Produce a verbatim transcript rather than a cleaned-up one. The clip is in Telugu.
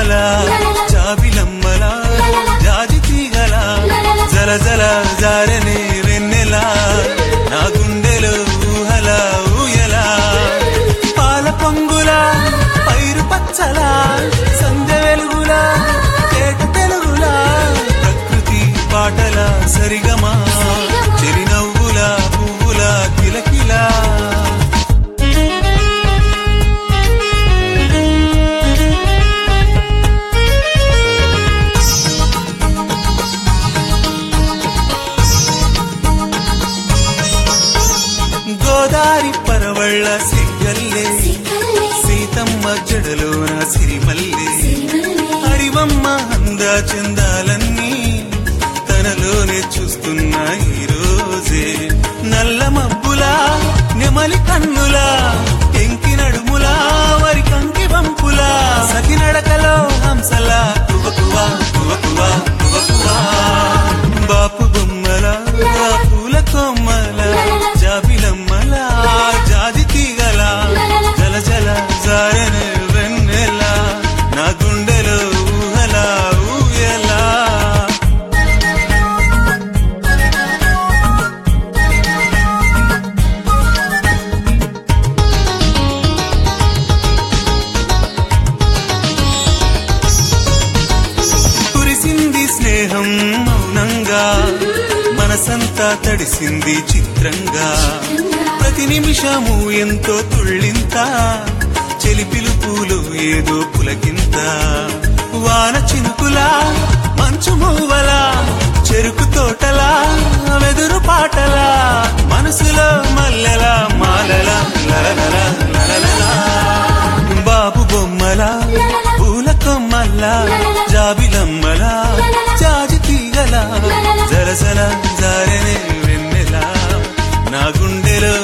బొమ్మల జాబిలమ్మల జాజి తీగల జల జల జారనే వెన్నెల నా గుండెలో ఊహల ఊయల పాల పొంగుల పైరు పచ్చల సంధ్య వెలుగుల తేట తెలుగుల ప్రకృతి పాటల సరిగమా చిరునవ్వుల పువ్వుల కిలకిలా గోదారి పరవళ్ళ సిగ్గల్లే సీతమ్మ జడలోన సిరిమల్లే హరివమ్మ అంద చందాలన్నీ తనలోనే చూస్తున్న ఈ రోజే నల్ల మబ్బులా నెమలి కన్నులా ఎంకి నడుములా వరి కంకి వంపులా సతి నడకలో హంసలా కువకువా కువకువా కువకువా బాపు బొమ్మల పూల కొమ్మల జాబిలమ్మల జాజి తీగల జల జల జారన వెన్నెల నా గుండెలో ఊహల ఊయలా కురిసింది స్నేహం మౌనంగా మనసంతా తడిసింది చిత్రంగా ప్రతి నిమిషము ఎంతో తుళ్ళింత చెలి పిలుపులు ఏదో పులకింత వాన చినుకులా మంచు మూవలా చెరుకు తోటలా వెదురు పాటలా మనసులో మల్లెల మాలల లలలల లలలల బాబు బొమ్మల పూల కొమ్మల జాబిలమ్మల జాజి తీగల జలసల జారనే వెన్నెల నా గుండెలో